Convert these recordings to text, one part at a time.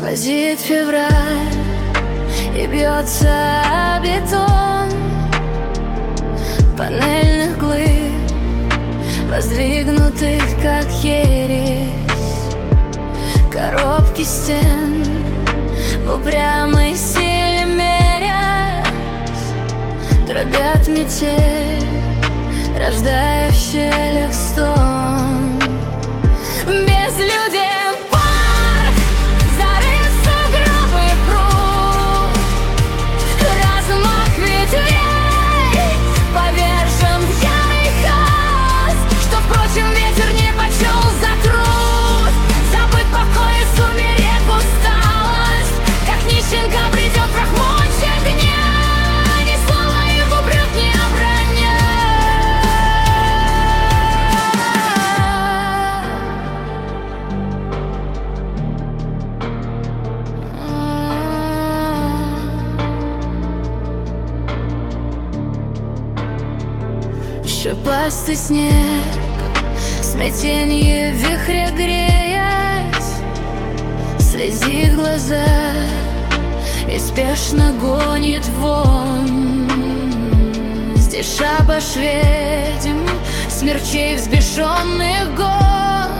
Сквозит февраль и бьется о бетон панельных глыб, воздвигнутых как ересь. Коробки стен в упрямой силе мерясь дробят метель, рождая в щелях стон. Безлюдие парк, зарыт сугробы пруд, размах ветвей повержен в ярый хаос, что, впрочем, ветер не почел за труд. Забыт покой и сумерек усталость, как нищенка придет прохмочья дня. Ни слова их упрек не обронят. Шипастый снег, смятенье вихря греясь, слезит глаза и спешно гонит вон. Здесь шабаш ведьм, смерчей взбешенных гон,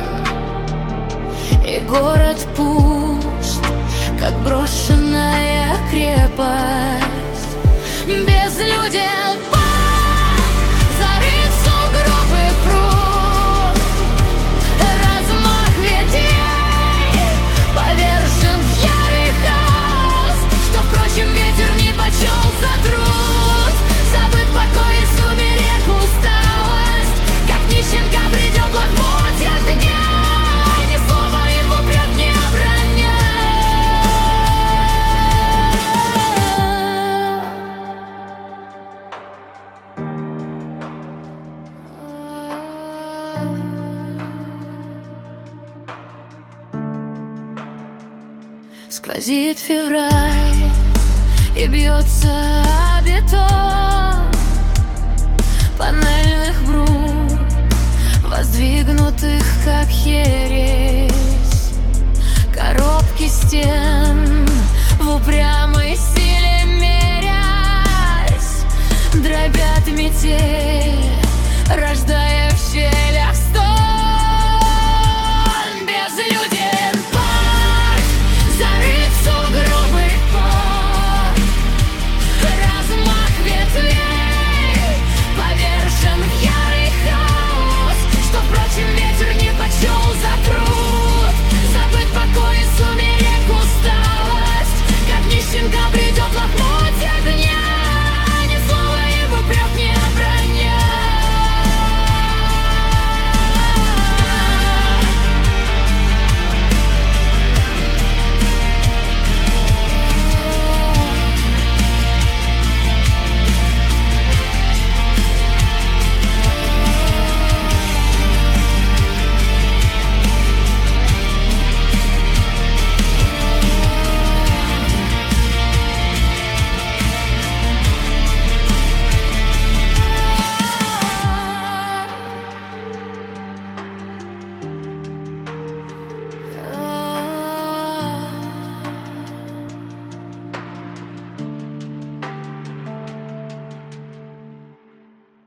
и город пуст, как брошенная крепость. Безлюден парк, зарыт сугробы пруд, размах ветвей повержен в ярый хаос, что, впрочем, ветер не почел за труд. Забыт покой и сумерек усталость, как нищенка придет лохмотья дня. Ни слова им упрек не обронят. Сквозит февраль и бьется о бетон панельных брут, воздвигнутых как ересь. Коробки стен в упрямой